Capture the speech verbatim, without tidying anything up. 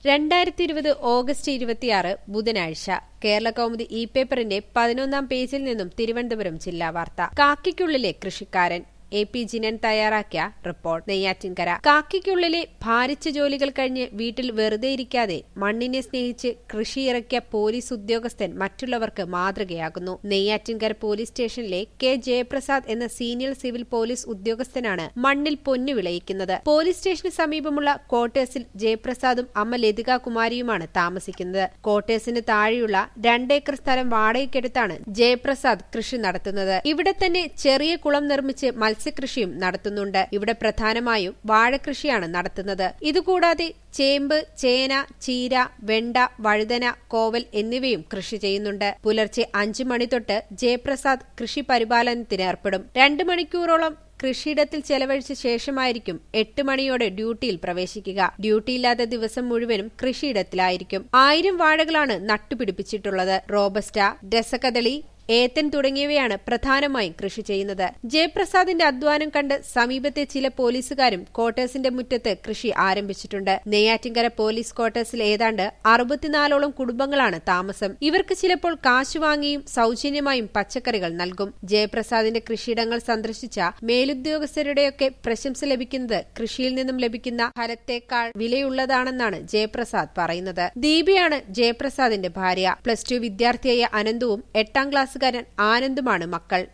രണ്ടായിരത്തി ഇരുപത് ഓഗസ്റ്റ് ഇരുപത്തിയാറ് ബുധനാഴ്ച കേരള കൗമുദി ഇ പേപ്പറിന്റെ പതിനൊന്നാം പേജിൽ നിന്നും തിരുവനന്തപുരം ജില്ലാ വാർത്ത. കാക്കിക്കുള്ളിലെ കൃഷിക്കാരൻ എ പി ജിനൻ തയ്യാറാക്കിയ റിപ്പോർട്ട്. നെയ്യാറ്റിൻകര. കാക്കിക്കുള്ളിലെ ഭാരിച്ച ജോലികൾ കഴിഞ്ഞ് വീട്ടിൽ വെറുതെ ഇരിക്കാതെ മണ്ണിനെ സ്നേഹിച്ച് കൃഷിയിറക്കിയ പോലീസ് ഉദ്യോഗസ്ഥൻ മറ്റുള്ളവർക്ക് മാതൃകയാകുന്നു. നെയ്യാറ്റിൻകര പോലീസ് സ്റ്റേഷനിലെ കെ ജയപ്രസാദ് എന്ന സീനിയർ സിവിൽ പോലീസ് ഉദ്യോഗസ്ഥനാണ് മണ്ണിൽ പൊന്നു വിളയിക്കുന്നത്. പോലീസ് സ്റ്റേഷന് സമീപമുള്ള ക്വാർട്ടേഴ്സിൽ ജയപ്രസാദും അമ്മ ലതിക കുമാരിയുമാണ് താമസിക്കുന്നത്. ക്വാർട്ടേഴ്സിന് താഴെയുള്ള രണ്ടേക്കർ സ്ഥലം വാടകയ്ക്കെടുത്താണ് ജയപ്രസാദ് കൃഷി നടത്തുന്നത്. ഇവിടെ തന്നെ ചെറിയ കുളം നിർമ്മിച്ച് മത്സ്യകൃഷിയും നടത്തുന്നുണ്ട്. ഇവിടെ പ്രധാനമായും വാഴകൃഷിയാണ് നടത്തുന്നത്. ഇതുകൂടാതെ ചേമ്പ്, ചേന, ചീര, വെണ്ട, വഴുതന, കോവൽ എന്നിവയും കൃഷി ചെയ്യുന്നുണ്ട്. പുലർച്ചെ അഞ്ചു മണി തൊട്ട് ജയപ്രസാദ് കൃഷി പരിപാലനത്തിന് ഏർപ്പെടും. രണ്ടു മണിക്കൂറോളം കൃഷിയിടത്തിൽ ചെലവഴിച്ച ശേഷമായിരിക്കും എട്ട് മണിയോടെ ഡ്യൂട്ടിയിൽ പ്രവേശിക്കുക. ഡ്യൂട്ടിയില്ലാത്ത ദിവസം മുഴുവനും കൃഷിയിടത്തിലായിരിക്കും. ആയിരം വാഴകളാണ് നട്ടുപിടിപ്പിച്ചിട്ടുള്ളത്. റോബസ്റ്റ, രസകദളി, ഏത്തൻ തുടങ്ങിയവയാണ് പ്രധാനമായും കൃഷി ചെയ്യുന്നത്. ജയപ്രസാദിന്റെ അധ്വാനം കണ്ട് സമീപത്തെ ചില പോലീസുകാരും ക്വാർട്ടേഴ്സിന്റെ മുറ്റത്ത് കൃഷി ആരംഭിച്ചിട്ടുണ്ട്. നെയ്യാറ്റിൻകര പോലീസ് ക്വാർട്ടേഴ്സിൽ ഏതാണ്ട് അറുപത്തിനാലോളം കുടുംബങ്ങളാണ് താമസം. ഇവർക്ക് ചിലപ്പോൾ കാശ് വാങ്ങിയും സൗജന്യമായും പച്ചക്കറികൾ നൽകും. ജയപ്രസാദിന്റെ കൃഷിയിടങ്ങൾ സന്ദർശിച്ച മേലുദ്യോഗസ്ഥരുടെയൊക്കെ പ്രശംസ ലഭിക്കുന്നത് കൃഷിയിൽ നിന്നും ലഭിക്കുന്ന ഫലത്തേക്കാൾ വിലയുള്ളതാണെന്നാണ് ജയപ്രസാദ് പറയുന്നത്. ദീപയാണ് ജയപ്രസാദിന്റെ ഭാര്യ. പ്ലസ് ടു വിദ്യാർത്ഥിയായ അനന്തവും എട്ടാം ക്ലാസ് ആനന്ദുമാണ് മക്കൾ.